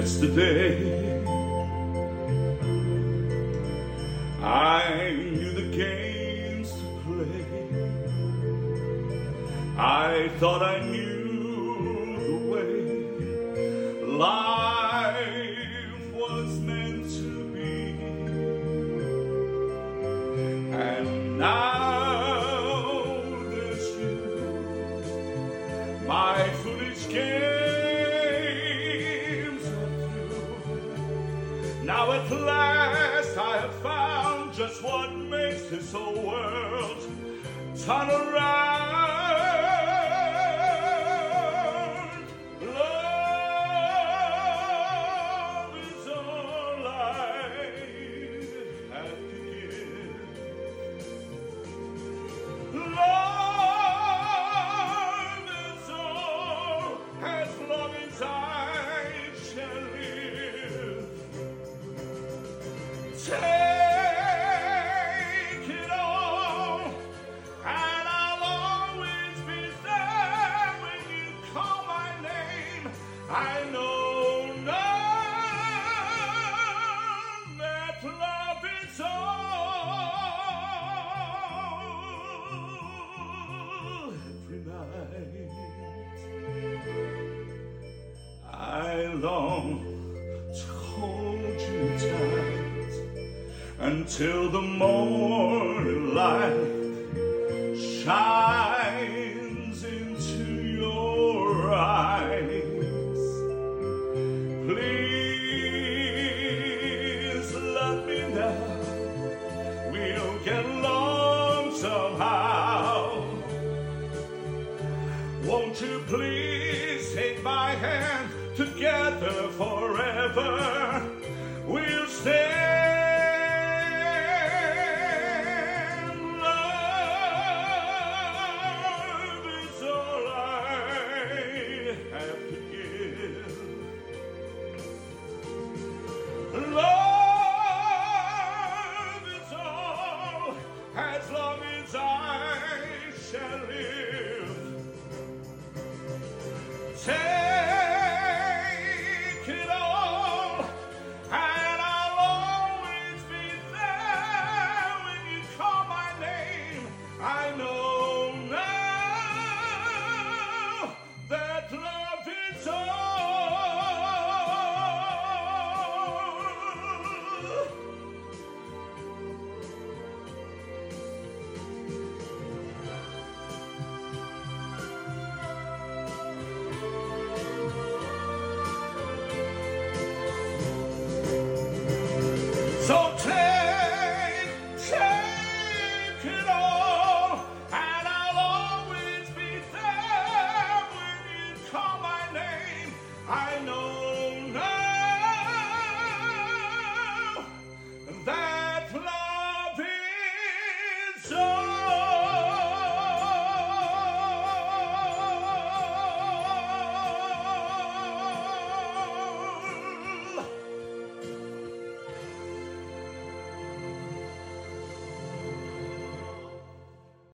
yesterday. I knew the games to play. I thought I knew the way life was meant to be. And now there's you, my foolish games are through. Now at last I have found just what makes this whole world turn around. Love is all I have to give. Love is all as long as I shall live. Take it all, and I'll always be there when you call my name. I know none that love is all. Every night I long to hold you tight until the morning light shines into your eyes. Please let me know we'll get along somehow. Won't you please take my hand, together forever we'll stay. Love is all as long as I shall live.